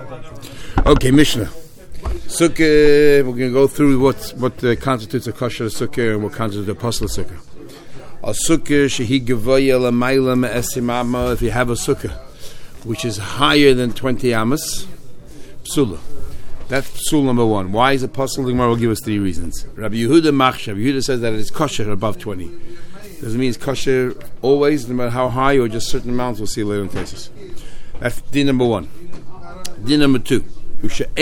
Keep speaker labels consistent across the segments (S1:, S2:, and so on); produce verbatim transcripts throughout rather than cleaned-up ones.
S1: Okay, Mishnah. Sukkah, we're going to go through what what uh, constitutes a kosher sukkah and what constitutes a apostle sukkah. A sukkah, shehi gevaya l'mayla me'esim amma, if you have a sukkah which is higher than twenty amas, psula. That's psul number one. Why is it apostle? The Gemara will give us three reasons. Rabbi Yehuda machshav. Rabbi Yehuda says that it is kosher above twenty. Does it mean it's kosher always, no matter how high, or just certain amounts? We'll see later in cases. That's din number one. Din number two. If the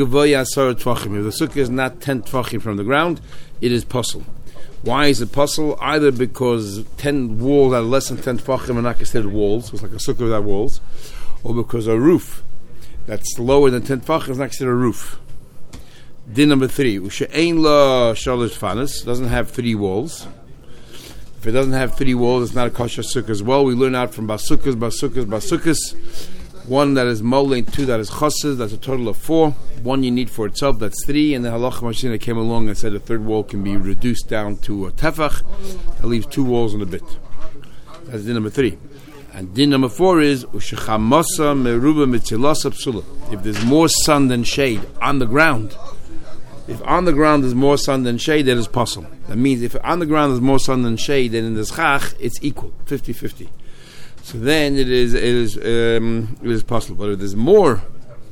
S1: sukkah is not ten tvachim from the ground, it is puzzle. Why is it puzzle? Either because ten walls that are less than ten tvachim are not considered walls, so it's like a sukkah without walls, or because a roof that's lower than ten tvachim is not considered a roof. Din number three. Ushe'ein la shalosh fanas, doesn't have three walls. If it doesn't have three walls, it's not a kosher sukkah as well. We learn out from basukas, basukas, basukas. One that is molen, two that is chassid, that's a total of four. One you need for itself, that's three. And the halacha mashina came along and said the third wall can be reduced down to a tefach. That leaves two walls in a bit. That's din number three. And din number four is ushechamasa meruba mitzilasa psula. If there's more sun than shade on the ground, if on the ground there's more sun than shade, that is possible. That means if on the ground there's more sun than shade, then in the schach it's equal, fifty-fifty. So then it is it is um, it is possible. But if there's more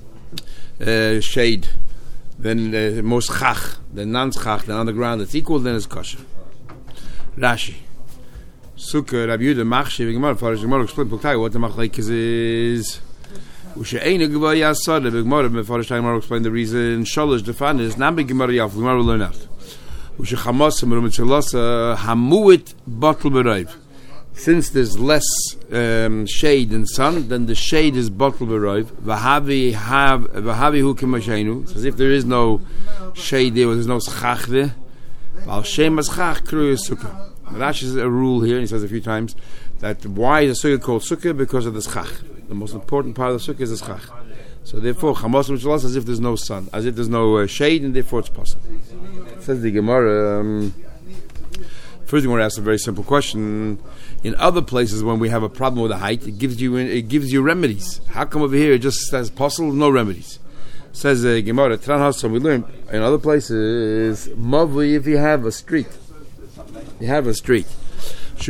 S1: uh, shade than uh, more schach than non-schach, then on the ground it's equal, then it's kosher. Rashi. Sukkah Rabbi Yehuda machshav Gemara Farish Gemara explain Puktai what the machlekes is. Ushe'einu gevaya asada Gemara Farish Gemara explain the reason. Shalosh defan is Nabi Gemara Yaf Gemara will learn out. Ushechamas merumitzilasa hamuit batel berayv. Since there's less um, shade than sun, then the shade is batel berayv. V'havi have v'havi hu k'masheinu. As if there is no shade there, or there's no schach there. Al shem schach kru sukkah. Rashi has a rule here, and he says a few times, that why is a sukkah called sukkah? Because of the schach. The most important part of the sukkah is the schach. So therefore, chamas mitzvah as if there's no sun, as if there's no uh, shade, and therefore it's possible. Says the Gemara. Um, first, we want to ask a very simple question. In other places, when we have a problem with the height, it gives you it gives you remedies. How come over here it just says possible, no remedies? Says the uh, Gemara. Tran Hasan, we learn in other places, mavli if you have a street. You have a street. If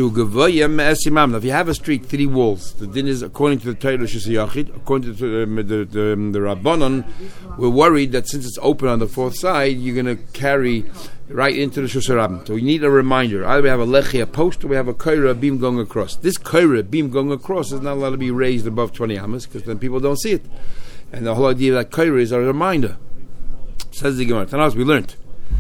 S1: you have a street, three walls. The din is according to the Torah Shusayachid, according to the, the, the, the, the Rabbanon, we're worried that since it's open on the fourth side, you're going to carry right into the Shusarabim. So we need a reminder. Either we have a lechi, a post, or we have a kaira, a beam going across. This kaira, beam going across, is not allowed to be raised above twenty amas because then people don't see it. And the whole idea of that kaira is a reminder. Says the Gemara. Tanas, we learned.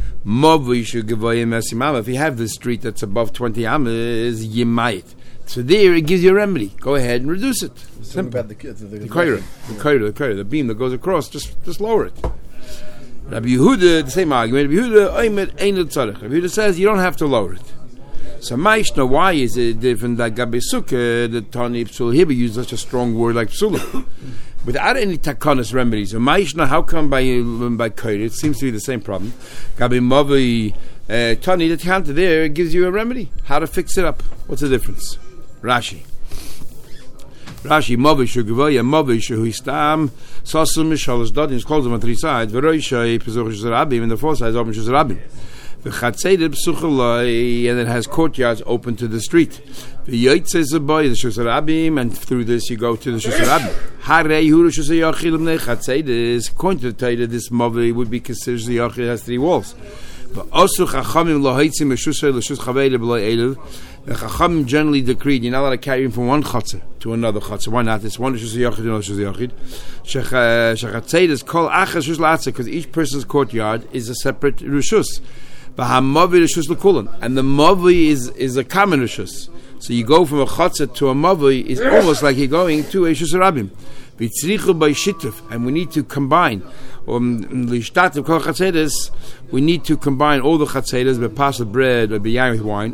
S1: If you have this street that's above twenty amas, you might. So there, it gives you a remedy. Go ahead and reduce it. Simple. The kaira, the kaira, the kaira, the beam that goes across, just just lower it. Rabbi Yehuda, the same argument. Rabbi Yehuda, Rabbi Yehuda says you don't have to lower it. So Maishna, why is it different that Gabi Sukkah, the Tani Psul, here we use such a strong word like Psulah, without any takanas remedies? So Maishna, how come by by Kaira? It seems to be the same problem. Gabi Mavi uh, Tani, the counter there gives you a remedy. How to fix it up? What's the difference? Rashi. Rashi, Mavi Shugavaya, Mavi Shuhistam, Sasum Mishalas Dodin, it's called them on three sides. Veroisha, Pezuch Shuzarabim, and the fourth side is Open Shuzarabim. And it has courtyards open to the street. The Yait says the boy, the Shusarabim, and through this you go to the Shusarabim. Harei Huru Shusayachil Nechatzedes, according to the Torah, this Mavi would be considered the Yachil has three walls. But also Chachamim Lohitzim Shusay Lashus Chavele Beloy Elu. The Chachamim generally decreed you're not allowed to carry him from one chatzah to another chatzah. Why not? It's one Shusayachid and another Shusayachid. Shechatzedes Kol Achas Shus Latzah, because each person's courtyard is a separate Rishus. And the mavi is, is a common rishus. So you go from a chatzah to a mavi is almost like you're going to a shusarabim. And we need to combine. Um, we need to combine all the chatzedas, but pass with bread, or b'yayin with wine,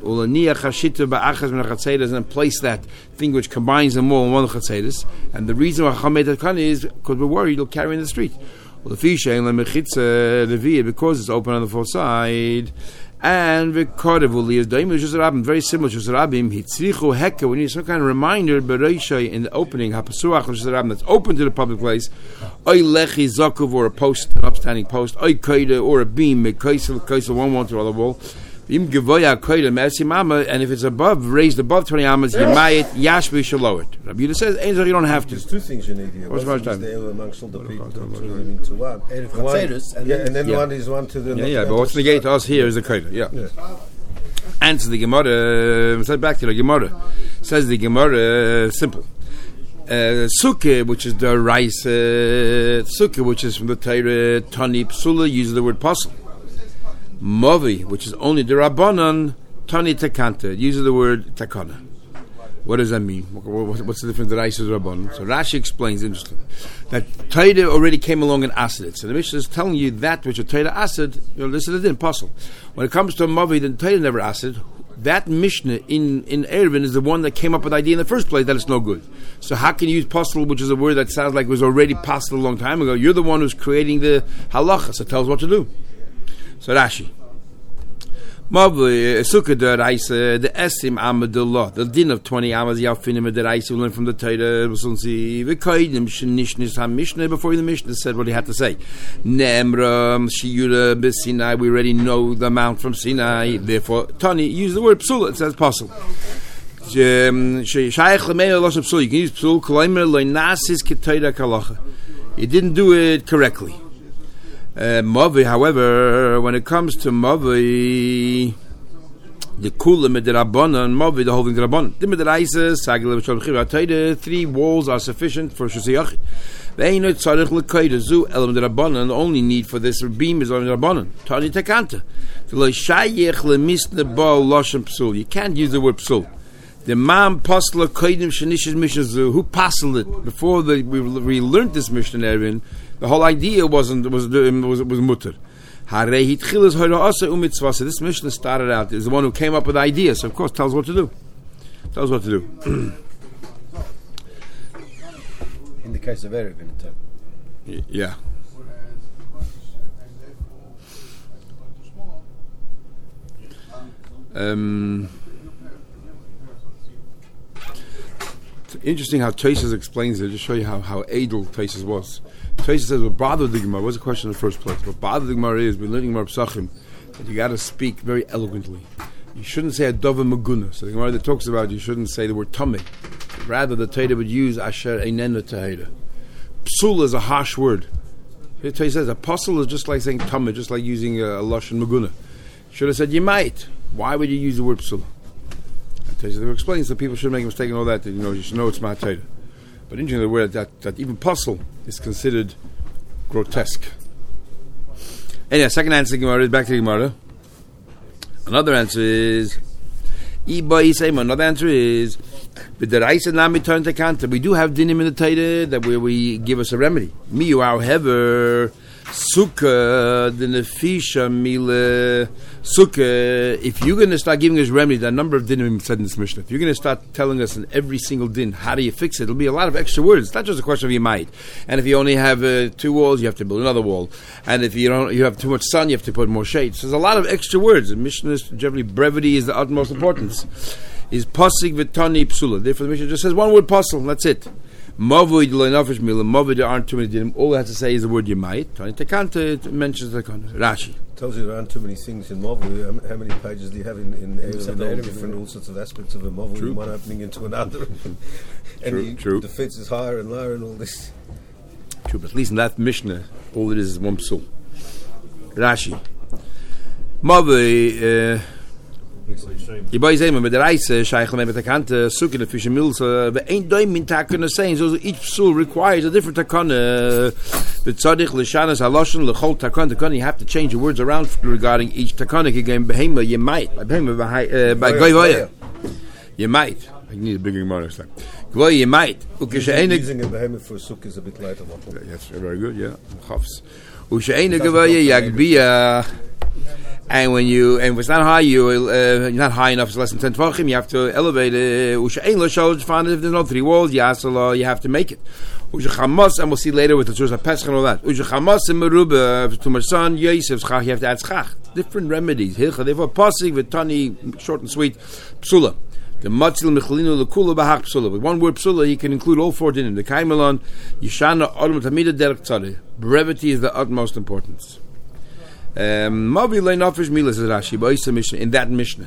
S1: and place that thing which combines them all in one chatzedas. And the reason why Chamed Hakani is because we're worried you'll carry in the street. Well, the fish because it's open on the fourth side, And v'kodevu is daim Shus Rabim, very similar to Shus Rabim. Hitzrichu heka. We need some kind of reminder, bereishay in the opening hapasuach Shus Rabim that's open to the public place. Oy lechi zakuv or a post, an upstanding post. Oy koide or a beam, kaisel kaisel one one to the wall. Im gevoya koide mercy mama, and if it's above, raised above twenty amas, you might yashvi shalow it. Rabbi Yehuda says, you don't have to.
S2: There's two things you need here.
S1: What's
S2: one
S1: time?
S2: The amongst all the people to turn into one. one
S3: and
S2: yeah, and then
S1: yeah.
S2: one is one to the.
S1: Yeah, yeah. But what's the gate to us here is the koide. Yeah.
S2: yeah.
S1: Answer the Gemara. Let's back to the Gemara. Says the Gemara, uh, simple. Uh, sukkah, which is the rice, uh, sukkah, which is from the Torah, Tani Psula, uses the word pasul. Movi, which is only the Rabbanon, Tani Takanta, uses the word Takana. What does that mean? What's the difference? The rice is Rabbanon. So Rashi explains, interesting, that Torah already came along and asked it. So the Mishnah is telling you that which a Torah asked, you know, this is the pasul. When it comes to a Movi, then Torah never asked it. That Mishnah in, in Eruvin is the one that came up with the idea in the first place that it's no good. So how can you use pasul, which is a word that sounds like it was already pasul a long time ago? You're the one who's creating the halacha, so tell us what to do. So Rashi. Sukkah the rice, the esim amadullah, the din of twenty amas yafinim the rice we learn from the Torah. We'll see the kaidim shenishnis ham mishnah before the mishnah said what he had to say. Nemra shiyura b'Sinai. We already know the amount from Sinai. Therefore, Tani use the word psula. It says pasul. Shayich l'meir losh psul. You can use psul. K'loimer loinasis k'Torah kalacha. You didn't do it correctly. Uh, Mavi, however, when it comes to Mavi, the Kulam the Rabbanan, Mavi, the holding the Rabbanan. Dimidaraisa, Sagila, Shalchir, three walls are sufficient for Shusiyach. They ain't Tzarech Lekaida, Zu, Elam the Rabbanan, the only need for this beam is on the Rabbanan. Tani Takanta. You can't use the word Psul. The Mam Pasla Kaidim Shanish's Mishnah, who passled it before the, we, we learned this Mishnah Erin. The whole idea wasn't was was was mutter. So this Mishnah started out is the one who came up with the idea. So of course tells what to do. Tells what to do.
S2: In the case of Eruvin,
S1: yeah. Um. Interesting how Tosfos explains it. Just show you how how edel Tosfos was. Tosfos says what bothered the Gemara. What's the question in the first place? What bothered the Gemara is we're learning Gemara Psachim that you got to speak very eloquently. You shouldn't say a dova maguna. So the Gemara that talks about you shouldn't say the word tameh. Rather, the Torah would use asher einena tahira. Psul is a harsh word. The Torah says apostle is just like saying tameh, just like using a, a lashon maguna. Should have said you might. Why would you use the word psul? They explains that people shouldn't make a mistake and all that. That you know, you should know it's my Torah. But interesting the word that that even pasul is considered grotesque. Anyway, second answer Gemara is back to the Gemara. Another answer is another answer is we do have dinim in the Torah that where we give us a remedy. Miu, however, sukkah the nefisha mile sukkah. If you're going to start giving us remedy, the number of dinim said in this Mishnah. If you're going to start telling us in every single din how do you fix it, it'll be a lot of extra words. It's not just a question of you might. And if you only have uh, two walls, you have to build another wall. And if you don't, you have too much sun, you have to put more shades. So there's a lot of extra words. The Mishnah generally brevity is the utmost importance. Is pasig v'tani psula. Therefore, the Mishnah just says one word pasul. That's it. Mavoid le'nafish milah. Mavoid there aren't too many dinim. All it has to say is the word you might. Tani tekanta. It mentions the Rashi.
S2: Tells you there aren't too many things in Mavli. How many pages do you have in in Eruvin? Different all sorts of aspects of a Mavli, one opening into another. And
S1: true,
S2: the,
S1: true.
S2: the fence is higher and lower and all this.
S1: True, but at least in that Mishnah, all it is is one psul. Rashi. Mavli. Uh, You buy them with the rice, shaykh me with the kante, sukkah the fish mills, but ain't doim in takana saying so each psul requires a different takana. The tzaddik l'shanas haloshen l'chol takana takana. You have to change the words around regarding each takana. Again, behema you might by behema by goyvoya. You might. I need a bigger Gemara next time. Goy you might.
S2: Using a behema for sukkah is a bit later.
S1: That's very good. Yeah. Chafs. Usheina goyvoya yagbia. And when you and if it's not high, you uh, not high enough. It's less than ten tvachim. You have to elevate it. Usha lo shalosh tefan. If there's no three walls, yasala, you have to make it. Usha chamas, and we'll see later with the Tzurus HaPesach and all that. Usha chamas and meruba. If it's too much sun, Yosef schach. You have to add schach. Different remedies. Hilcha. Therefore, pasig v'tani, short and sweet. Psula. The matzil mechalinu lekula bahach psula. With one word psula, you can include all four dinim. The kaimelon, yishana adam tamida derek tzadeh. Brevity is the utmost importance. Um, Mavi lein ofish milas is Rashi, but it's a Mishnah in that Mishnah.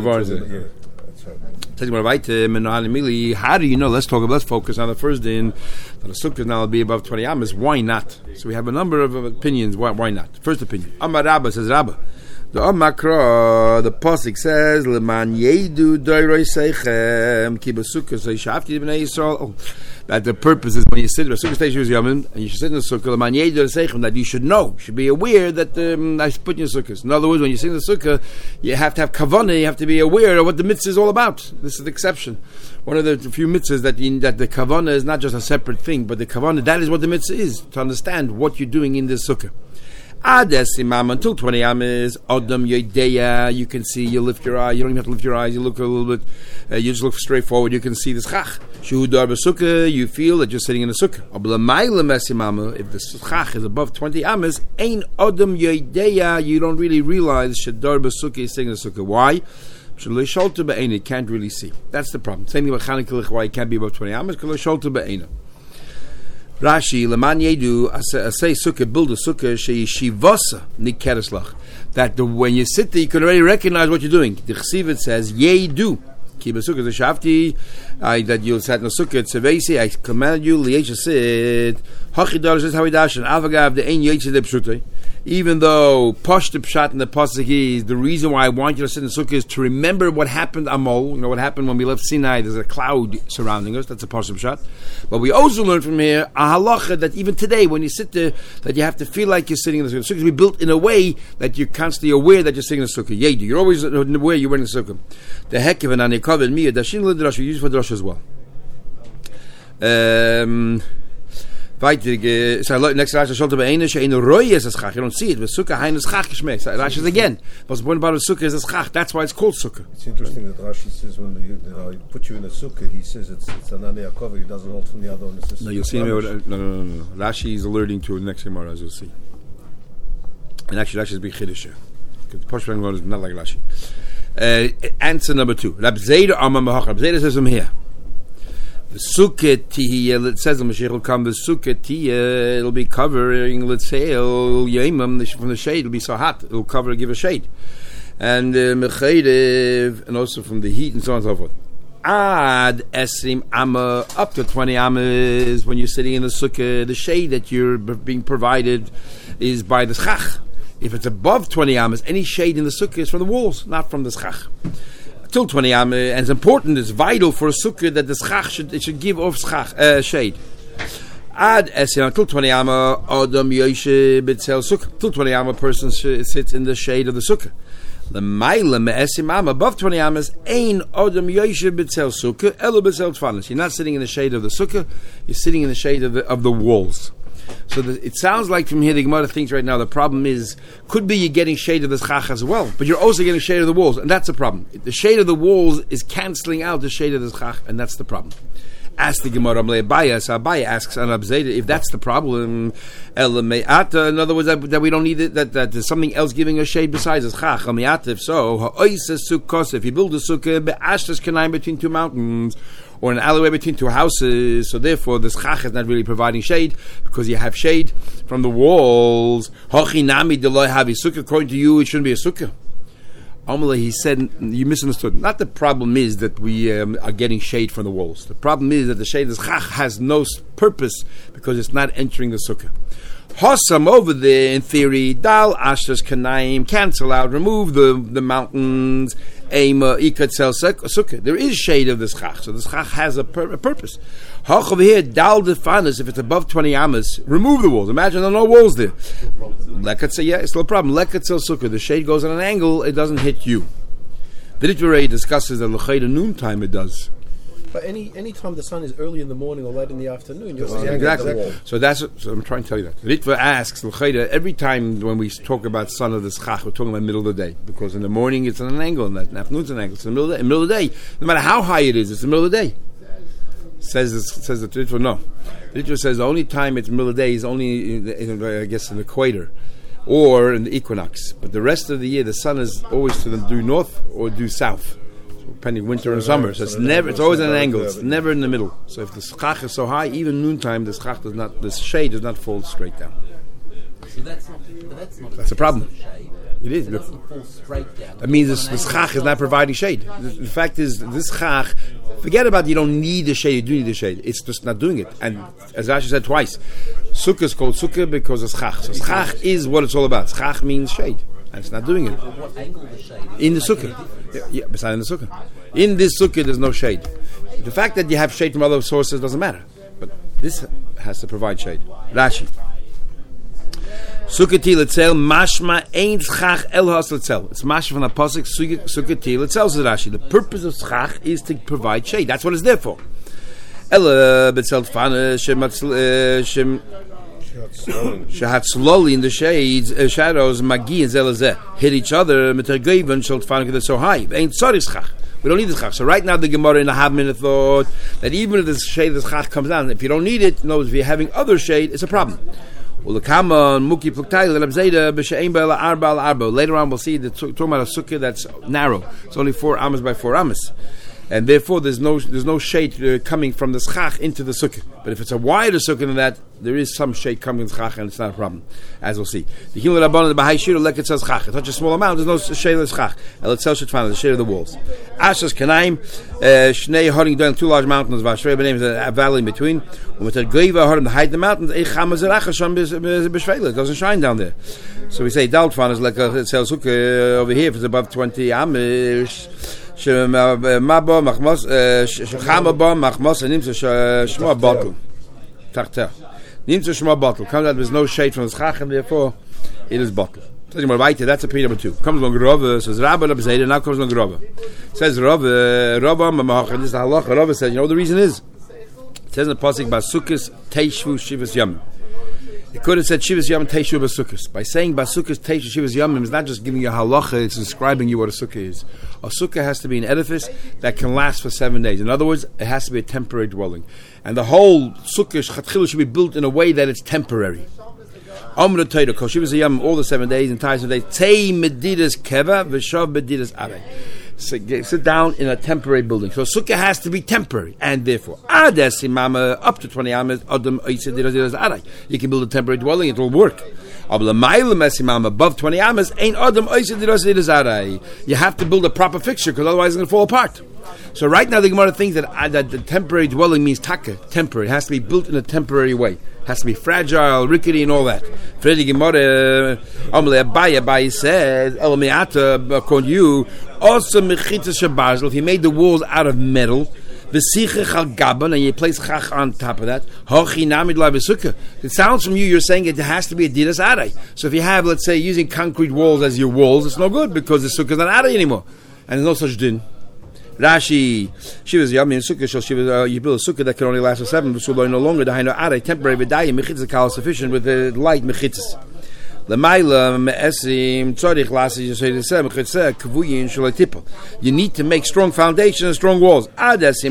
S1: How do you know? Let's talk. Let's focus on the first din. That a sukkah now will be above twenty amas. Why not? So we have a number of opinions. Why? Why not? First opinion. Amar Rabba says Rabba. The Amakra, the Pasuk says, "Leman yedu doiroi seichem ki b'sukkah seishafti b'nei Yisrael." That the purpose is when you sit in the sukkah station is yamin, and you should sit in the sukkah. Leman yedu seichem, that you should know, you should be aware that um, I put in your sukkahs. In other words, when you sit in the sukkah, you have to have kavanah. You have to be aware of what the mitzvah is all about. This is the exception. One of the few mitzvahs that in, that the kavanah is not just a separate thing, but the kavanah, that is what the mitzvah is, to understand what you're doing in the sukkah. Adesimam until twenty amas, Adam Yedeya, you can see, you lift your eye, you don't even have to lift your eyes, you look a little bit, uh, you just look straight forward, you can see the schach. Shuhudar b'sukkah, you feel that you're sitting in the sukkah. If the schach is above twenty amas, Ein Adam Yedeya, you don't really realize Shadar b'sukkah is sitting in the sukkah. Why? It can't really see. That's the problem. Same thing about Chanukah, why it can't be above twenty amas, Rashi, Leman Yedu, say sukkah, build a sukkah, sheyishivasa nikereslach. That the, when you sit there, you can already recognize what you're doing. The Chesiv says, Yedu, keep a sukkah, the shafti, that you sat in a sukkah, tzevesi, I command you, liyesh sit, hachidar, says hawidashan, avagav, the ein yesh de pshutei. Even though Posh the Pshat in the Pasuk is the reason why I want you to sit in the sukkah is to remember what happened Amol. You know what happened when we left Sinai. There's a cloud surrounding us. That's a Posh the Pshat. But we also learn from here a halacha that even today when you sit there, that you have to feel like you're sitting in the sukkah. The sukkah is built in a way that you're constantly aware that you're sitting in the sukkah. Yedu, you're always aware you're in the sukkah. The heck of an anikov and miyah dashin l'drash, we use it for drash as well. Um. Weiter, so next Rashi Sholta be'ena she'enu roy is a schach. You don't see it. But sukkah hain is schach geschmeckt. Rashi again. What's the point about a sukkah is a schach. That's why it's called sukkah.
S2: It's interesting that Rashi says when they put you in a sukkah, he says it's it's an anei cover. He doesn't hold from the other one.
S1: No, you'll see. No, no, no, no, no. Rashi is alerting to it next Gemara, as you'll see. And actually, Rashi is big chiddush. Because the Pashvan word is not like Rashi. Uh, answer number two. Rab Zayda Amar Mahach. Rab Zayda says from here. The sukkah tihiyah, it says the Mashiach will come, the sukkah tihiyah, it'll be covering, let's say, yemam, from the shade, it'll be so hot, it'll cover, give a shade. And mechaydev, uh, and also from the heat and so on and so forth. Ad esrim amma, up to twenty amas, when you're sitting in the sukkah, the shade that you're being provided is by the schach. If it's above twenty amas, any shade in the sukkah is from the walls, not from the schach. Till twenty am, and it's important, it's vital for a sukkah that the schach should, it should give off schach, uh, shade. Ad esim, till twenty am, adam yoshe b'tzel sukkah. Till twenty am, a person sh- sits in the shade of the sukkah. The maila me'esim am, above twenty amas, ein adam yoshe b'tzel sukkah, elo b'tzel tfanis. You're not sitting in the shade of the sukkah, you're sitting in the shade of the, of the walls. So the, it sounds like from here the Gemara thinks right now the problem is, could be you're getting shade of the schach as well, but you're also getting shade of the walls, and that's the problem. The shade of the walls is cancelling out the shade of the schach, and that's the problem. Ask the Gemara, Abaye, so Abaye asks on Abzeda, if that's the problem, in other words, that, that we don't need it, that, that there's something else giving us shade besides the schach. If so, if you build a sukkah, be'ashtas kanayim between two mountains, or an alleyway between two houses, so therefore the schach is not really providing shade, because you have shade from the walls. Hachinami deloy havi sukkah, according to you, it shouldn't be a sukkah. Amalei, he said, you misunderstood. Not the problem is that we um, are getting shade from the walls. The problem is that the shade of the schach has no purpose, because it's not entering the sukkah. Hossam over there, in theory, dal ashtas kanaim, cancel out, remove the, the mountains, ema ikatsel sukkah. There is shade of the schach, so the schach has a, pur- a purpose. Hoch over here, dal defanas, if it's above twenty amas, remove the walls. Imagine there are no walls there. Lekatzel, yeah, it's no problem. Lekatzel sukkah, the shade goes at an angle, it doesn't hit you. The Ritvarei discusses that l'chayda noontime it does.
S3: But any any time the sun is early in the morning or late in the afternoon, you're
S1: well, exactly. So that's so I'm trying to tell you that. Ritva asks every time when we talk about sun of the schach, we're talking about middle of the day, because in the morning it's at an angle, and in the afternoon it's an angle. It's in the middle of the, in the middle of the day. No matter how high it is, it's in the middle of the day. Says this, says the Ritva no. The Ritva says the only time it's middle of the day is only in the, in, I guess in the equator or in the equinox. But the rest of the year the sun is always to the due north or due south. Depending winter and summer, so it's never, it's always at an angle. It's never in the middle. So if the schach is so high, even noontime, the schach does not, the shade does not fall straight down.
S4: So that's not, that's not.
S1: That's a problem. It is.
S4: It doesn't fall straight down.
S1: That means this, the schach is not providing shade. The, the fact is, this schach, forget about you don't need the shade. You do need the shade. It's just not doing it. And as Rashi said twice, sukkah is called sukkah because of schach. So schach is what it's all about. Schach means shade. And it's not doing it.
S4: What angle the shade is
S1: in the sukkah. Yeah, yeah, beside in the sukkah. In this sukkah, there's no shade. The fact that you have shade from other sources doesn't matter. But this has to provide shade. Rashi. Sukkah til etzel mashma ein schach el has etzel. It's mashma from the pasuk sukkah til etzel says Rashi. The purpose of schach is to provide shade. That's what it's there for. El betzel tfana shem shem Shahat slowly in the shades, uh, shadows, magi and zelazeh hit each other. Metergeiven shall find it so high. Ain't sorry schach. We don't need the schach. So right now the Gemara in a half minute thought that even if the shade of the schach comes down, if you don't need it, no, if you're having other shade, it's a problem. Later on we'll see the talking about a sukkah that's narrow. It's only four amas by four amas. And therefore, there's no there's no shade uh, coming from the schach into the sukkah. But if it's a wider sukkah than that, there is some shade coming in the schach, and it's not a problem, as we'll see. The Hilul Rabbanan, the Bahai Shir, like it says schach. It's such a small amount. There's no shade of the schach. And it tells the shade of the walls. Ashas Kanaim, Shnei Horing down two large mountains. Vashrei B'nei is a valley in between. When we tell Goiva Horing to hide the mountains, Eich Hamazeracha Sham B'Shveila. It doesn't shine down there. So we say Daltfan is like a sells sukkah over here if it's above twenty amish. Shemaba machmos shemaba machmos nimtzu shma bottle tartar nimtzu shma bottle comes out there's no shade from the schach and therefore it is bottle. So that's a P number two. Comes along Rava says Rabba Rabba Zayda now comes along Rava says Rava Rava mamach and this is halacha. Rava says you know what the reason is. It says in the pasuk Basukis Teishvu Shivas Yom. It could have said Shivas Yom Teishu Basukis. By saying Basukis Teishu Shivas Yom, it's not just giving you a halacha, it's describing you what a sukkah is. A sukkah has to be an edifice that can last for seven days. In other words, it has to be a temporary dwelling. And the whole sukkah should be built in a way that it's temporary. Amr Torah, Kol Shivas Yom, all the seven days, entire seven days, Tei Medidas Keva, V'shav Medidas Arei. Sit down in a temporary building. So sukkah has to be temporary, and therefore, ades imama up to twenty amas adam aray. You can build a temporary dwelling; it will work. Above twenty amas ain't adam aray. You have to build a proper fixture because otherwise it's going to fall apart. So right now the Gemara thinks that uh, that the temporary dwelling means taka, temporary. It has to be built in a temporary way. It has to be fragile, rickety, and all that. Fredi Gemara, Amle Abaye Abaye says, El Me'ata, according to you, also mechitas shabazel. If you made the walls out of metal, v'sicha chal gaban, and you place chach on top of that, hochi namid la v'sukkah. It sounds from you, you're saying it has to be a didas aray. So if you have, let's say, using concrete walls as your walls, it's no good because the sukkah is not aray anymore, and there's no such din. Rashi, she was yummy in sukkah. She was uh, you build a sukkah that can only last for seven, but so no longer. The haino aray temporary v'dayim mechitzas kal sufficient with the light mechitzas. You need to make strong foundations and strong walls. Answering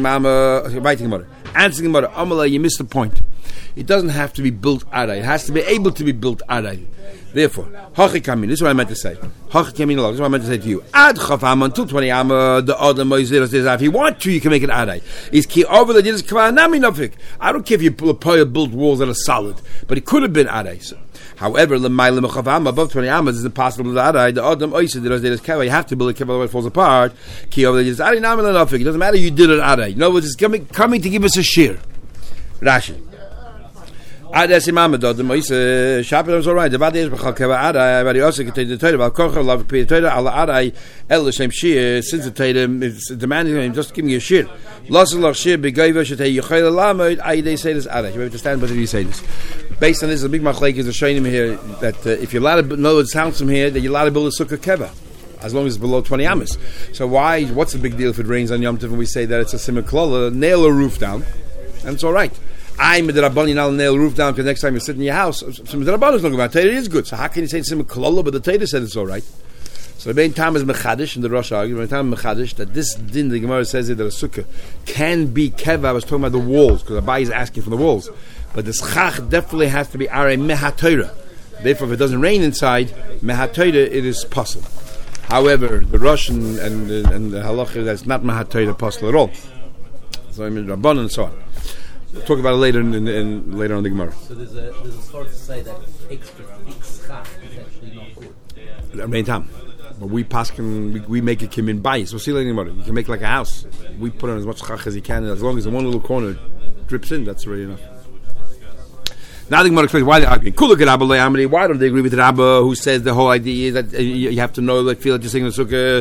S1: Amala, you missed the point. It doesn't have to be built aray. It has to be able to be built aray. Therefore, Hachi Kamin, this is what I meant to say. Hachi Kamin, this is what I meant to say to you. Ad Chafam until twenty amma, the Adam Moiziras is if you want to, you can make it aray. Is ki over the Dinas Kvanami Nafik. I don't care if you build walls that are solid, but it could have been aray. So, however, the mile above twenty amas is impossible to aray. The Adam Oisid, the Dinas Kava, you have to build a keva, otherwise it falls apart. Ki over the Dinas Aray Nami Nafik. It doesn't matter you did it aray. In other words, it's coming, coming to give us a shir. Rashi. Ades imam do the moise shapel is all right. The bad is bechal keva aray. But he also can take the Torah. Val kocher love the Torah. Ala aray el the same shir. Since the Torah is demanding him, just give me a shir. Lost a lot shir. Begayva should take yechayel lamed. I they say this aray. You have to stand by the you say this. Based on this, the big machlek is showing him here that uh, if you're allowed to know it sounds from here that you're allowed to build a sukkah keva. as long as it's below twenty amas. So why? What's the big deal if it rains on Yom Tov and we say that it's a simon klola? Nail a roof down, and it's all right. I'm the Rabban, you'll nail a roof down because next time you sit in your house, some of the Rabban is not about Torah is good. So how can you say it's simon klola? But the Torah said it's all right. So the main time is mechadish, and the Rosh argues the main time mechadish that this din the Gemara says that a sukkah can be keva. I was talking about the walls because Abai is asking for the walls, but the schach definitely has to be are mehatorah. Therefore, if it doesn't rain inside mehatorah, it is possible. However, the Russian and and, and the halacha that's not mehatorah possible at all. So I mean Rabban and so on. We'll talk about it later in, in, in later on the Gemara.
S4: So there's a there's a sort to say that extra big schach is actually not good.
S1: The main time. But we paskin, we, we make it kim in bias. We'll see later about it. You can make like a house. We put on as much chach as you can, and as long as the one little corner drips in, that's already enough. Now the Gemara explains why they're arguing. Why don't they agree with Rabba, who says the whole idea is that uh, you, you have to know, like, feel that you're singing the sukkah.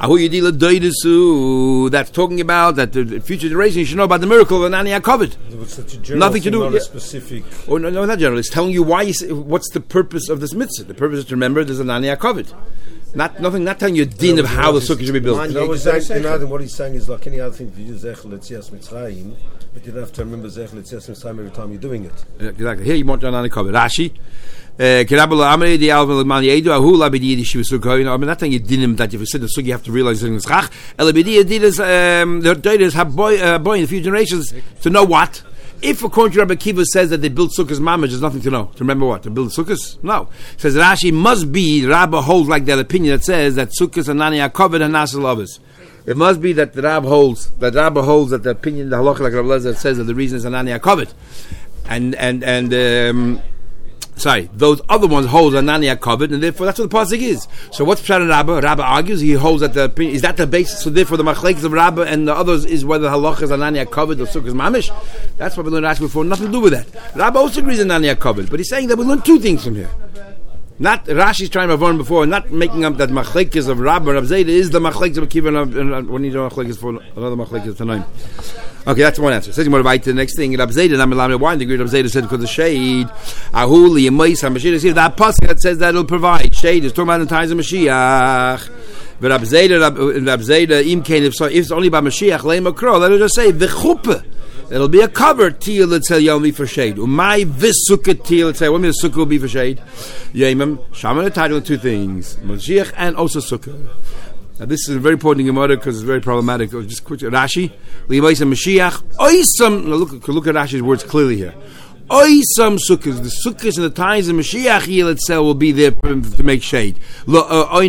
S1: That's talking about that the future generation you should know about the miracle of Anani HaKavod. Nothing to do with
S2: not a specific.
S1: Oh no, no, not general. It's telling you why. You say, what's the purpose of this mitzvah? The purpose is to remember there's an Anani HaKavod. Not nothing. Not telling you a din
S2: no,
S1: of how the sukkah should be built.
S2: No, what he's saying is like any other thing. If you use Zechel Etzias Mitzrayim, but you don't have to remember Zechel Etzias Mitzrayim every time you're doing it.
S1: Yeah, exactly. Here you want an Anani HaKavod. Rashi. Kirabula Amri the Alvin Lamani Edu Ahula Bidi Yiddish Sukkah. I'm not telling you dinim that if you sit in the sukkah you have to realize it's schach. Elabidi Yiddish um the Deidas have boy uh, boy in the future generations to know what. If according to Rabbi Kiva says that they built sukkahs mamaj, there's nothing to know. To remember what? To build sukkahs? No. It says Rashi must be Rabbi holds like that opinion that says that sukkahs and nani are covered and nasal lovers. It must be that the Rab holds that Rabbi holds that the opinion the halacha like Rabbi Lezer says that the reason is nani are covered. And and and um Sorry, those other ones hold a nani covered, and therefore that's what the pasuk is. So what's Pshat Rabba? Rabba argues he holds that the is that the basis. So therefore the machlekes of Rabba and the others is whether halach is a nani covered or sukkah is mamish. That's what we learned last before. Nothing to do with that. Rabba also agrees a nani covered, but he's saying that we learn two things from here. Not Rashi's trying to avoid before, not making up that machlekes of Rabba and Rav Zayda is the machlekes of Akiva and when you know machlekes for another machlekes tonight. Okay, that's one answer. Says more about the next thing. Rav Zayda, I'm allowed why the great Rav Zayda said because the shade, Ahuli and Ma'isa Mashiach. See that pasuk that says that it'll provide shade is talking about the times of Mashiach. But Rav Zayda, Rav Zayda, Im Kain, if so, if it's only about Mashiach, Leim Akro, let us just say the chuppah. It'll be a cover till it say Yom for shade. Umay v'sukkah till it say. What means the sukkah will be for shade? Yemim shaman the title of two things: Mashiach and also sukkah. Now this is a very important Gemara because it's very problematic. Just quick, Rashi, Levaisa Mashiach. Oisam. Look, look at Rashi's words clearly here. Oisam sukkahs. The sukkahs in the times of Mashiach Yil itself will be there to make shade. And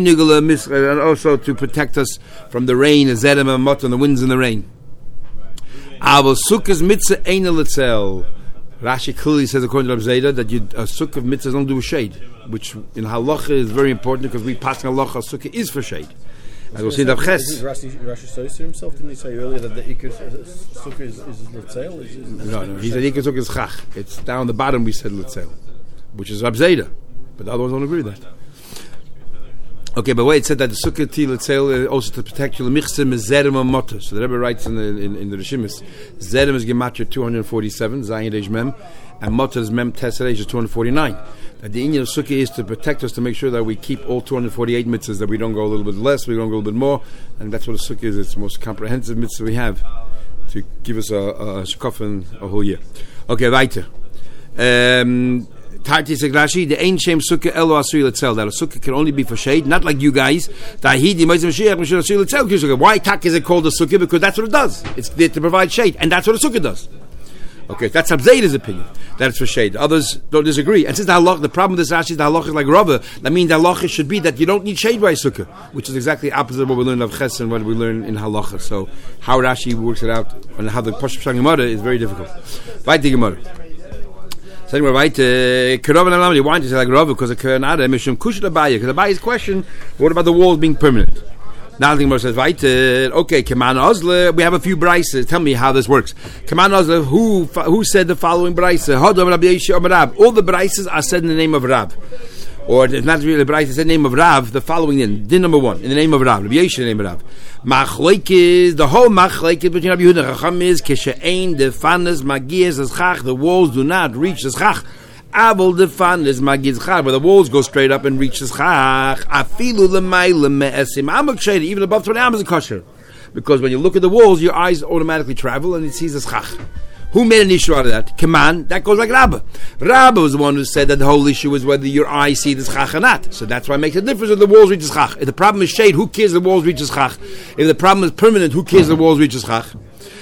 S1: also to protect us from the rain, the zedem and mot, and the winds and the rain. Aval sukkahs mitzvah einel itzel. Rashi clearly says, according to Rav Zayda, that you, a sukkah of mitzvahs don't do with shade, which in halacha is very important because we pass in halacha, a sukkah is for shade. As we'll see in the Ches.
S3: Rashi, Rashi says to himself, didn't he say earlier that the ikar sukkah is is l'tzeil? Is, is
S1: no, no, he said ikar sukkah is chach. It's down the bottom we said l'tzeil, which is Rav Zayda, but the other ones don't agree with that. Okay, but wait, it said that the sukkah til l'tzeil also to protect you l'michzim is zerem motor. So the Rebbe writes in the in, in the Rishimis, zerem is gematria two hundred forty-seven, zayin reish mem, and motor is mem tes reish is two hundred forty-nine. That the inyan of sukkah is to protect us, to make sure that we keep all two hundred forty-eight mitzvahs, that we don't go a little bit less, we don't go a little bit more, and that's what a sukkah is. It's the most comprehensive mitzvah we have to give us a, a shkofan a whole year. Okay, weiter. Um, Tarti Rashi, the ain shem sukkah elo asui l'tzel. That a sukkah can only be for shade, not like you guys. Tahidi ma'izim Mashiach Mashiach asui l'tzel. Why tak is it called a sukkah? Because that's what it does. It's there to provide shade, and that's what a sukkah does. Okay, that's Abzeida's opinion. That it's for shade. Others don't disagree. And since the halach, the problem with this Rashi is the halach is like Rava. That means the halach should be that you don't need shade by a sukkah, which is exactly opposite of what we learn of Ches and what we learn in halacha. So how Rashi works it out and how the Pashut Gemara is very difficult. Right, the Gemara. Saying we're right, Keravan Alam, you want to say like Rava because of Keranada, Mishum Kushla Abaya. Because Abaya's question, what about the walls being permanent? Now the Gemara says, right, uh, okay, Keman Ozle, we have a few brises. Tell me how this works. Keman Ozle, who who said the following brise? All the brises are said in the name of Rab. Or it's not really the brise, it's the name of Rav, the following in. Din number one, in the name of Rav. Rabbi Yeshua, in the name of Rav. Machloik is, the whole machloik is between Rabbi Yehuda and Chacham is, Keshe'ein, the fanas, magias, the schach, the walls do not reach the schach. Abel defan is magid chach, where the walls go straight up and reach the chach. Afilu lemayla me'esim amak shayda, even above twenty amos is kosher. Because when you look at the walls, your eyes automatically travel and it sees the chach. Who made an issue out of that? Kaman, that goes like Rabbah. Rabbah was the one who said that the whole issue is whether your eyes see the chach or not. So that's why it makes a difference if the walls reach the chach. If the problem is shade, who cares the walls reach the chach? If the problem is permanent, who cares the walls reach the chach?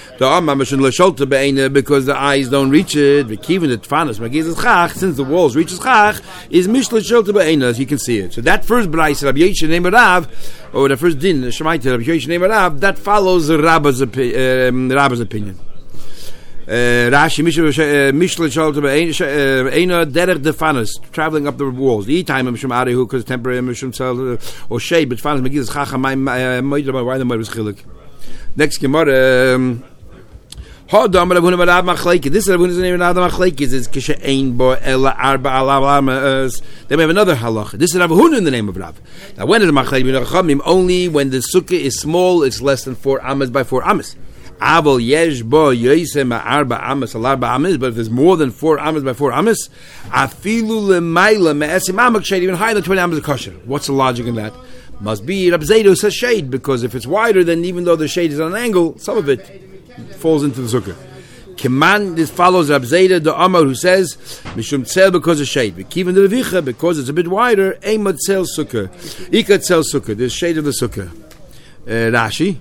S1: Because the eyes don't reach it, since the walls reach the chach, is mishla shelter be'ena, as you can see it. So that first brayse, Rabbi Yoshe name Rav, or the first din, Shemaita, Rabbi Yoshe name Rav, that follows Rabbah's, um, Rabbah's opinion. Rashi mishla shelter be'ena derech defanas, traveling up the walls. The time mishum arihu, because temporary mishum sel or shade, but fanas megidus chacha my why the mother was chilik. Next Gemara. Um, This is Rav Huna's name of Machlekes is Kisha Ein Bo Ela Arba Alamas. Then we have another halacha. This is Rav Huna in the name of Rav. Now when is the Machlekes? Only when the sukkah is small, it's less than four amas by four amas. Aval Yesh Bo Yosem Arba Amas Al Arba Amas. But if there's more than four amas by four amas, Afilu Lemayla Me'esim Amak Shade, even higher than twenty amas of kosher. What's the logic in that? Must be Rab Zaydo says shade, because if it's wider, then even though the shade is on an angle, some of it falls into the sukkah. Keman, this follows Rab Zayda, the Amar, who says, Mishum Tzel because of shade. Kivan the Revicha, because it's a bit wider, Eimad Tzel sukkah. Ikat Tzel sukkah, there's shade of the sukkah. Uh, Rashi.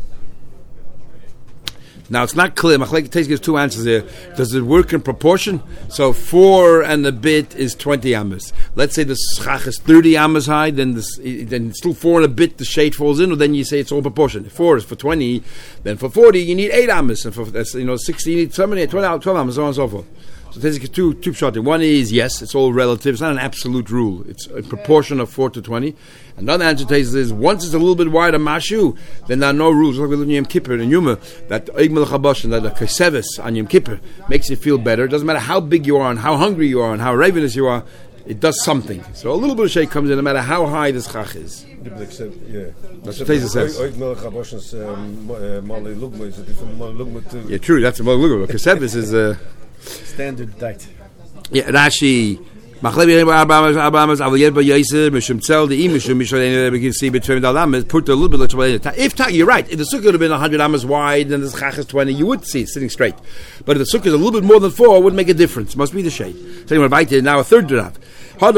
S1: Now it's not clear. Machlekes gives two answers there. Does it work in proportion? So four and a bit is twenty amas. Let's say the schach is thirty amas high, then this, then still four and a bit the shade falls in, or then you say it's all proportion. If four is for twenty, then for forty you need eight amas, and for that's, you know sixty you need twenty, twelve, twelve amas, so on and so forth. So there's two two shot. One is yes, it's all relative. It's not an absolute rule. It's a proportion of four to twenty. Another answer is once it's a little bit wider mashu, then there are no rules. Like we learn Yom Kippur and Yuma, that Eigmel Chabosh and that the Kesevis on Yom Kippur makes you feel better. It doesn't matter how big you are and how hungry you are and how ravenous you are. It does something. So a little bit of shade comes in no matter how high this chach is.
S2: Yeah, that's
S1: what Teza says. Yeah, true. That's a Mal Lugma. Kesevis is a
S3: standard date.
S1: Yeah, Rashi. Machlekes Abamas Abamas Avaliyed by Yosef Mishum Tzel the Imishum Mishal we can see between the amas put a little bit of if you're right, if the sukkah would have been a hundred amas wide and the chach is twenty, you would see it sitting straight. But if the sukkah is a little bit more than four, it would make a difference. Must be the shade. So you invite now a third Rav. Third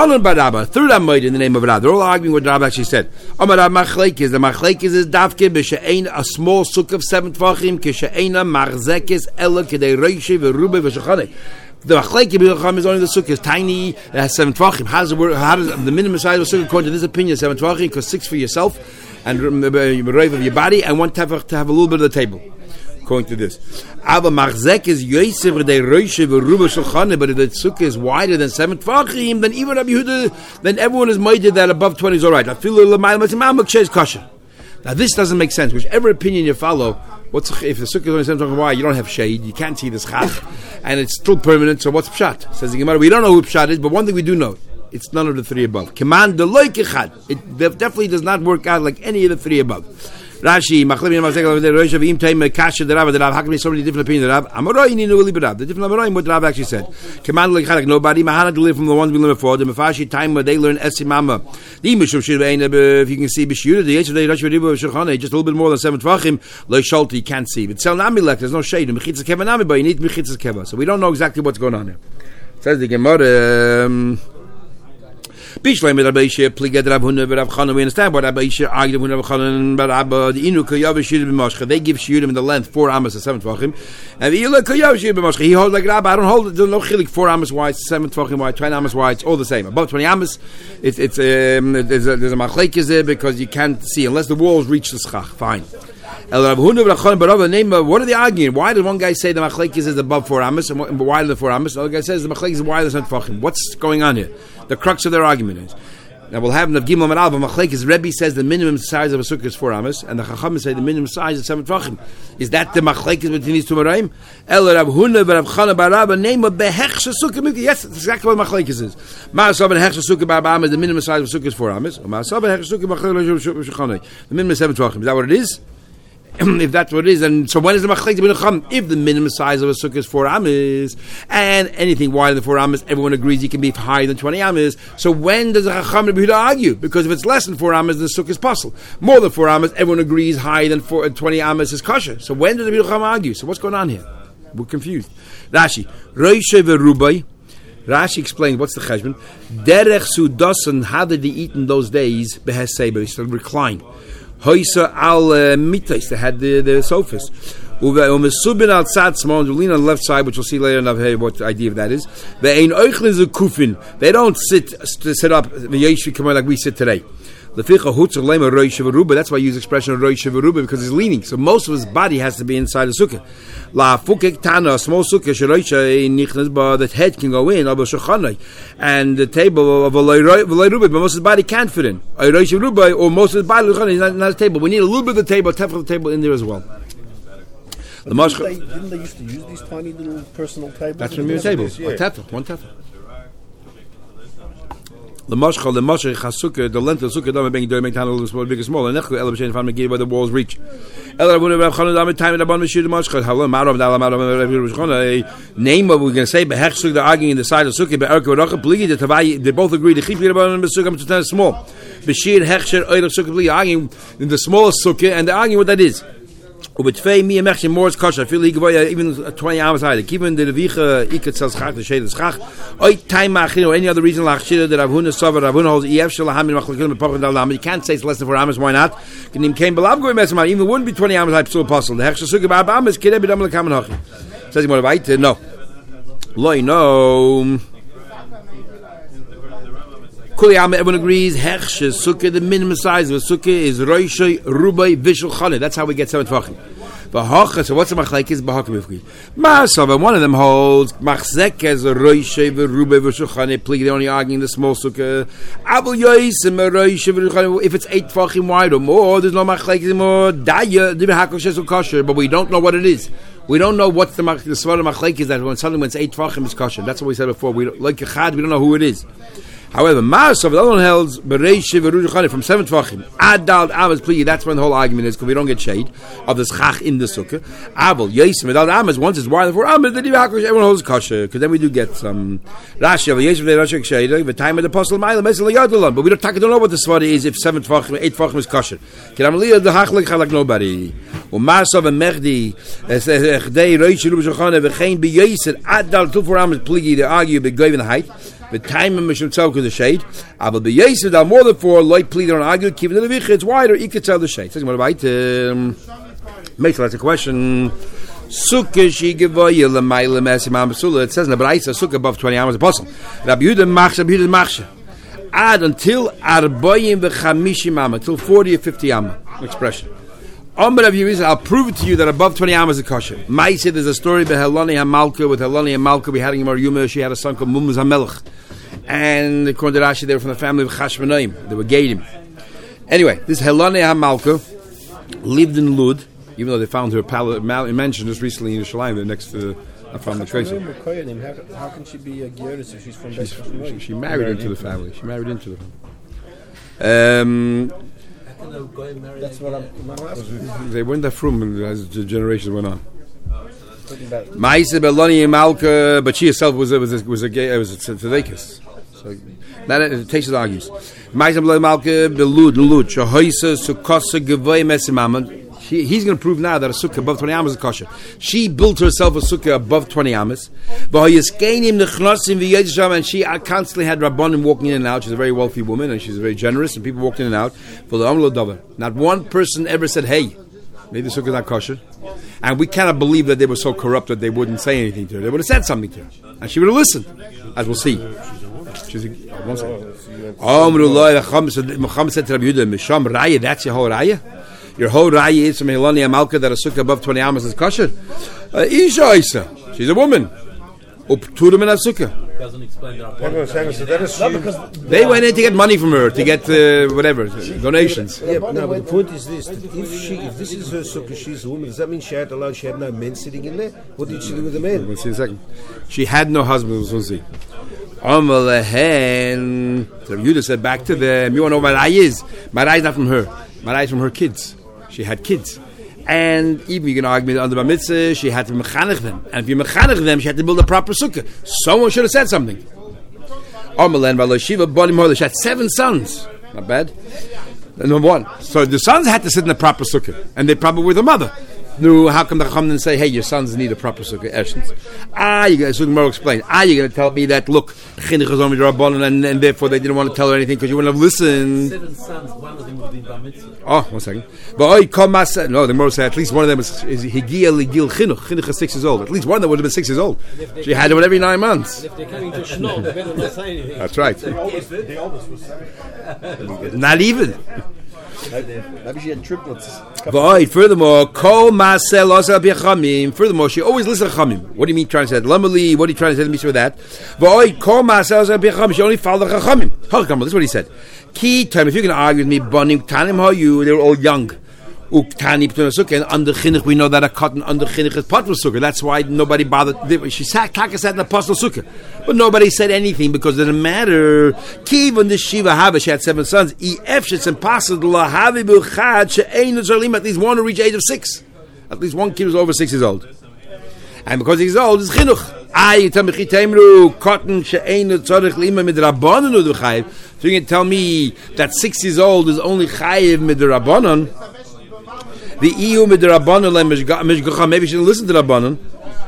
S1: Amid in the name of Rav. They're all arguing what Rav actually said. Amar Machlekes, the Machlekes is Davke b'she'ein a small sukkah of seven tvachim kishe'eina marzekes ela kedei reishi v'rube v'shachanei. The Machlekes is only the sukkah is tiny. It has seven tvachim. How does it work? How does the minimum size of the sukkah according to this opinion seven tvachim? Because six for yourself and rave of your body, and one tefach to have a little bit of the table. According to this, Ava Marzek is Yosef v'dei Roishe v'Ruba Shulchan. But if the sukkah is wider than seven tvachim, then even Rabbi Yehuda, then everyone is moided that above twenty is all right. I feel a little is kosher. Now this doesn't make sense. Whichever opinion you follow, what's if the sukkah is only seven tvachim wide, you don't have shade, you can't see the schach, and it's still permanent. So what's pshat? Says the Gemara, we don't know who pshat is, but one thing we do know. It's none of the three above. Command the loik echad. It definitely does not work out like any of the three above. Rashi, Machlebin Mazek, Rosh Havim Taim Kasha the Rav, the Rav. How can be so many different opinions? The Rav Amaroi Ninu Li B'Rav. The different Amaroi, what the Rav actually said. Command like Halak. Nobody Mahana to live from the ones we learned before. The Mefashi time where they learn Esimama. The Mishum Shirvein. If you can see Bishura, the age of the Rosh Havim Shulchan, just a little bit more than seven tvachim. Lo Shalti can't see. But Sel Namilek, there's no shade. Mechitzas Keva Nami, but you need Mechitzas Keva. So we don't know exactly what's going on here. Says the Gemara. Um, Bishleim with Rabbi Yishia, Pliged Rav Huna, Rav Chana. We understand what Rabbi Yishia argued with Rav Chana, but Rabbi the Inu Kayav Shirim B'Mashcha. They give Shirim in the length four amas to seven tvachim, and the Ilu Kayav Shirim B'Mashcha. He holds like Rabbi. I don't hold it. There's no chilik. Four amas wide, seven tvachim wide, twenty amas wide. It's all the same. Above twenty amas, it's it's um, there's a, there's a machlekes there because you can't see unless the walls reach the schach. Fine. El Rav Huna, Rav Chana, but Rav name. What are they arguing? Why does one guy say the machlekes is above four amas and wider than four amas? The other guy says the machlekes is wider than seven tvachim. What's going on here? The crux of their argument is. Now we'll have Nav Gimel Manal, but Machlekes Rebbe says the minimum size of a sukkah is four amas, and the Chachamim say the minimum size is seven tvachim. Is that the Machlekes between these two Maraim? El Rav Huna Rav Chana Bar Rabba name of Behechsha Sukkah. Yes, that's exactly what Machlekes is. Ma'asav and Hechsha Sukkah Bar Amas, the minimum size of a sukkah is four amas. Ma'asav and Hechsha Sukkah Bar Chana, the minimum is seven tvachim. Is that what it is? if that's what it is, and so when is the machlekes bin chacham? If the minimum size of a sukkah is four amas, and anything wider than four amas, everyone agrees he can be higher than twenty amas. So when does the chacham Rabbi Yehuda argue? Because if it's less than four amas, the sukkah is possible. More than four amas, everyone agrees higher than four, twenty amas is kosher. So when does Rabbi Yehuda argue? So what's going on here? We're confused. Rashi, Roishe verubai. Rashi explained what's the cheshbon. Derech sudasan. How did they eat in those days? Beheseba. They still recline. Hoisa al mitais. They had the, the sofas. Umesubin al tzad small. Lean on the left side, which we'll see later enough what the idea of that is. They don't sit sit up like we sit today. That's why I use the expression roish veruba, because he's leaning. So most of his body has to be inside the sukkah. La fukek tana, a small sukkah that head can go in, and the table of a veruba, but most of his body can't fit in. Or most of his body is not, not a table. We need a little bit of the table, a tenth of the table in there as well. The
S3: didn't, they, didn't they used to use these tiny little personal tables?
S1: That's from your table. Yeah. A tefel, one tefel. The mashchal, the mashchal chasukkah, the length of the sukkah, don't make it make it a little small, big or small. And nechu elabashen found give by the walls reach. Ela rabunu rav chana dam time the ban mashir the mashchal. Halam maram dalam maram rav chana. Name of we're going to say behech sukkah. They're arguing in the side of the sukkah. Be'erka v'racha pligi the tavai. They both agree. The chipli rabban the sukkah to ten small. Beshir hechsher oiler sukkah pligi arguing in the smallest sukkah, and they're arguing what that is. Ubetfei mi emechim more is kosher. I feel like even twenty hours higher. Even the revicha ikat sells chach the shade is chach. Oy time machin or any other reason lachshira that Ravuna Savar Ravuna holds ef shalahamin machlekun bepachon dalam. You can't say it's less than four amas. Why not? Kenim came belav goy mesma. Even wouldn't be twenty amas. I'm still apostle. The hechsher sukkah ba'ab amas kidei b'dam lekamen hachim. Says he more right? No. Loi no. Everyone agrees. Hechshe sukkah, the minimum size of a sukkah is roishay rubai vishul chane. That's how we get seven tvachim. V'hacha. So what's the machlekes b'hakim ifki? Ma'asav. One of them holds machzek as a roishay v'rubai vishul chane. Please, they're only arguing the small sukkah. Abul yoysim a roishay v'rubai chane. If it's eight tvachim wide or more, there's no machlekes more. Daya d'behakol shesu kosher, but we don't know what it is. We don't know what the the svara machlekes is that when something when it's eight tvachim is kosher. That's what we said before. We like echad. We don't know who it is. However, Ma'asav, the other one holds Bereish Veruj Chane from seven tvachim. Adal Amas pligi. That's when the whole argument is because we don't get shade of the schach in the sukkah. Abel Yisem Adal Amas once it's wider for Amas. Then everyone holds kosher because then we do get some Rashi of Yisem Rashi shade. The time of the apostle Ma'ila Mesel Yadalan, but we don't don't know what the svara is if seven tvachim, eight tvachim is kosher. Kiramaliya the hachlik like nobody. Or Ma'asav and Mechdi Echdei Reish Veruj Chane v'chein b'Yisem Adal two for Amas pligi. They argue be given the height. The time of Mishum Tzalku the shade. Abel be Yisem that more than four light plead on argue. Keep the levicha. It's wider. You could tell the shade. What about um, make that's a question. Sukkah she gavoya l'mayla mesimam b'sula. It says in the Braisa sukkah above twenty hours apostle. Rabbi Yehuda machsha. Rabbi Yehuda machsha. Add until arbayim v'chamishim amma, until forty or fifty amma. Expression. I'll prove it to you that above twenty amas is kosher. Ma'aseh, there's a story about Helani HaMalka. With Helani HaMalka, we had in Gemara Yuma. She had a son called Mumuz HaMelech, and according to Rashi, they were from the family of Chashmonaim. They were Gadim. Anyway, this Helani HaMalka lived in Lud, even though they found her palace mentioned just recently in Yerushalayim, the next to uh, from the Tracy.
S3: How, how can she be a Gerdis if she's from she's,
S1: she, she married into the family. She married into the family. Um,
S3: That's what I'm, I'm asking.
S1: They went that from as the generations went on. Ma'aseh Beloni Malka, but she herself was a, was a, was a gay, was a tzedekis. So that it takes the argues. Ma'aseh Beloni Malka Belud Lud Shahoisa Sukkasa Gevay Mesimam. He's going to prove now that a sukkah above twenty amas is kosher. She built herself a sukkah above twenty amas. And she constantly had rabbanim walking in and out. She's a very wealthy woman and she's very generous, and people walked in and out. For the Amlo Dover. Not one person ever said, hey, maybe the sukkah is not kosher. And we cannot believe that they were so corrupt that they wouldn't say anything to her. They would have said something to her. And she would have listened, as we'll see. She's a, oh, one second. Muhammad said to Rabbi Yehuda, Misham Raya, that's your whole Raya? Your whole Raya is from Hilani Amalka that a sukkah above twenty amas is kosher? Uh, Isha Isa. She's a woman. Upturim in a sukkah.
S4: Doesn't explain that.
S2: No,
S3: because
S1: they went in to get money from her, to get uh, whatever, donations.
S2: Yeah, but no, but the point is this: that if she, if this is her sukkah, she's a woman. Does that mean she had alone? She had no men sitting in there. What did she do with the men?
S1: We'll see in a second. She had no husband. We'll see. Amalehen. So Yehuda said back to them. You want to know what my Raya is? My Raya is not from her. My Raya is from her kids. She had kids. And even you can argue under bar mitzvah, she had to mechanech them. And if you mechanech them, she had to build a proper sukkah. Someone should have said something. She had seven sons. Not bad. Number one. So the sons had to sit in a proper sukkah. And they probably were the mother. No, how come the Chacham didn't say, hey, your sons need a proper sukkah? Essence. Ah, you guys, so tomorrow explain. Ah, you're going to tell me that, look, chinuch is only rabbanon, and, and therefore they didn't want to tell her anything because you wouldn't have listened.
S4: Seven sons, one of them would be bar mitzvah.
S1: Oh, one second. But oh, come no, the Gemara said at least one of them is, is higia ligil chinuch. Chinuch is six years old. At least one of them would have been six years old. She had it every nine months.
S3: If they're coming to Shno, they better not say anything.
S1: That's right.
S3: The oldest, the oldest was seven.
S1: Not even.
S3: Maybe she had triplets.
S1: But furthermore, kol masel osel b'chamim. Furthermore, she always listened to chamim. What do you mean trying to say that? Lamali, what are you trying to say to me with that? But kol masel osel b'chamim. She only followed the chachamim. This is what he said. Key time. If you're going to argue with me, banim tanim hayu, they were all young. Uktani p'tuna sukkah, and under chinuch we know that a cotton under chinuch is patru sukkah. That's why nobody bothered. She sat, Taka sat in the apostle sukkah, but nobody said anything because it didn't matter. Kivan the shiva hava, she had seven sons. Ef it's impossible lahavi b'chad she'ein zalim. At least one to reach age of six. At least one kid was over six years old, and because he's old, it's chinuch. Ay tamchi taimru cotton she'ein tzarich lima midrabanan u'dv'chayiv. So you can tell me that six years old is only chayiv midrabanan. The E U midrabanan mishgacha. Maybe she didn't listen to Rabbanan.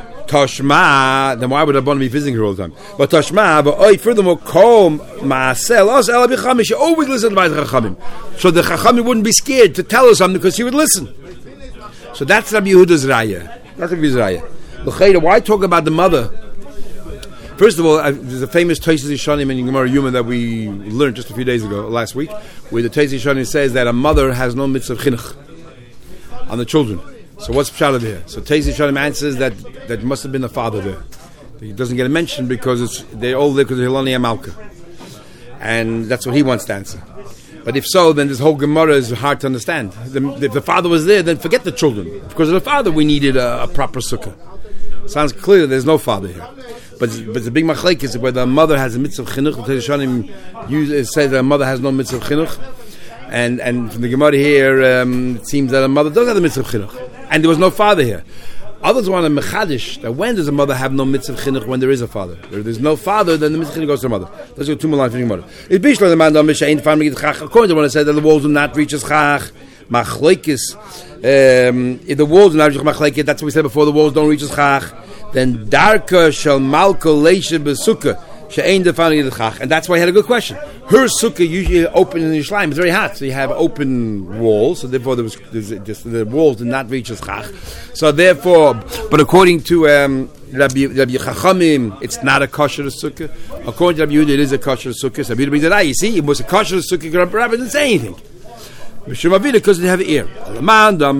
S1: Tashma. Then why would Rabbanan be visiting her all the time? But Tashma. But oh, furthermore, kom maasel os el b'chamim. She always listened to the Chachamim. So the Chachamim wouldn't be scared to tell her something because she would listen. So that's Rabbi Yehuda's raya. That's Rabbi Yehuda's raya. Why talk about the mother? First of all, uh, there's a famous Tosfos Yishanim in Gemara Yuma that we learned just a few days ago, last week, where the Tosfos Yishanim says that a mother has no mitzvah of chinuch on the children. So what's pshat here? So Tosfos Yishanim answers that that must have been the father there. He doesn't get a mention because it's they're all there because of Hilani Amalka, and that's what he wants to answer. But if so, then this whole Gemara is hard to understand. The, if the father was there, then forget the children. Because of the father, we needed a, a proper sukkah. Sounds clear that there's no father here. But but the big machlek is whether a mother has a mitzvah of chinuch. The Tosfos Yishanim says that a mother has no mitzvah of chinuch. And and from the Gemara here, um, it seems that a mother does have the mitzvah of chinuch, and there was no father here. Others want a mechadish that when does a mother have no mitzvah of chinuch when there is a father? If there's no father, then the mitzvah of chinuch goes to the mother. Let's go two more lines from the Gemara. It's bishlo the man don't miss ain't family get chach. According to one that said that the walls do not reach as chach. Machlekes. Um, if the walls do not reach machlekes, that's what we said before. The walls don't reach as chach. Then darka shall malko leisha besukkah. And that's why I had a good question. Her sukkah usually open in Yerushalayim. It's very hot, so you have open walls. So therefore, there was just, the walls did not reach as chach. So therefore, but according to um, Rabbi, Rabbi Chachamim, it's not a kosher sukkah. According to Rabbi Yehuda, it is a kosher sukkah. So Rabbi Yehuda said, "Ah, you see, it was a kosher sukkah." Rabbi didn't say anything. Because they have an ear. But the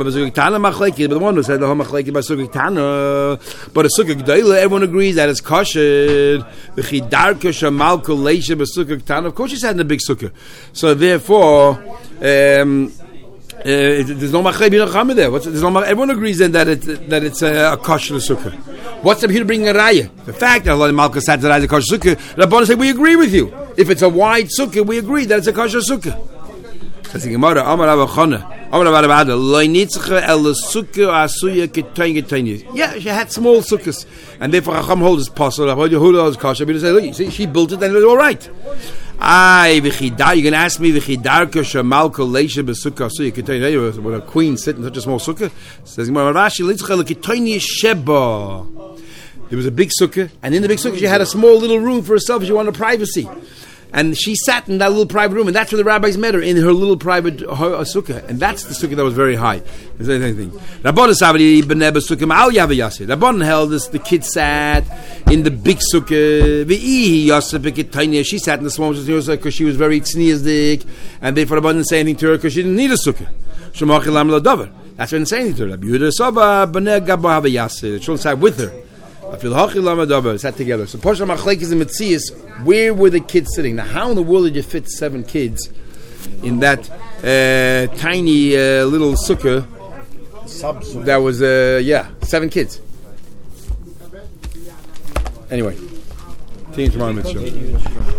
S1: one who said the whole machleki by sukkah tana, but a sukkah g'dayla, everyone agrees that it's kosher. The chidarka shamalko leisha b'sukkah tana. Of course, she said in the big sukkah. So therefore, um, uh, there's no machleki there. What's, there's no, everyone agrees then that it that it's a, a kosher sukkah. What's up here to bring a raya? The fact that Allah Malka said that it's a kosher sukkah, Rabbanan said we agree with you. If it's a wide sukkah, we agree that it's a kosher sukkah. Says the Gemara, Amar Rabbi Chana, Amar Rabbi Ada, Lo nitzcha el sukkah asuya k'toin k'toin. Yeah, she had small sukkahs, and therefore Chacham holds this possible. Rabbi Yehuda holds kosher. But he said, look, you see, she built it, and it was all right. Ay, v'chidar. You're going to ask me v'chidar k'shamal koleisha b'sukkah asuya k'toin. When a queen sit in such a small sukkah, says Gemara, Rashi nitzcha el k'toin sheba. There was a big sukkah, and in the big sukkah she had a small little room for herself. She wanted privacy. And she sat in that little private room, and that's where the rabbis met her, in her little private her, her sukkah. And that's the sukkah that was very high. Rabbanan held this, the kid sat in the big sukkah. She sat in the small sukkah because she was very tzniazdik, and therefore Rabbanan didn't say anything to her because she didn't need a sukkah. That's why they didn't say anything to her. The children sat with her. Sat together. So Posha Machlekes and Metzias, where were the kids sitting? Now, how in the world did you fit seven kids in that uh, tiny uh, little sukkah? Sub-sukkah. That was, uh, yeah, seven kids. Anyway, team tomorrow, Mitzvah.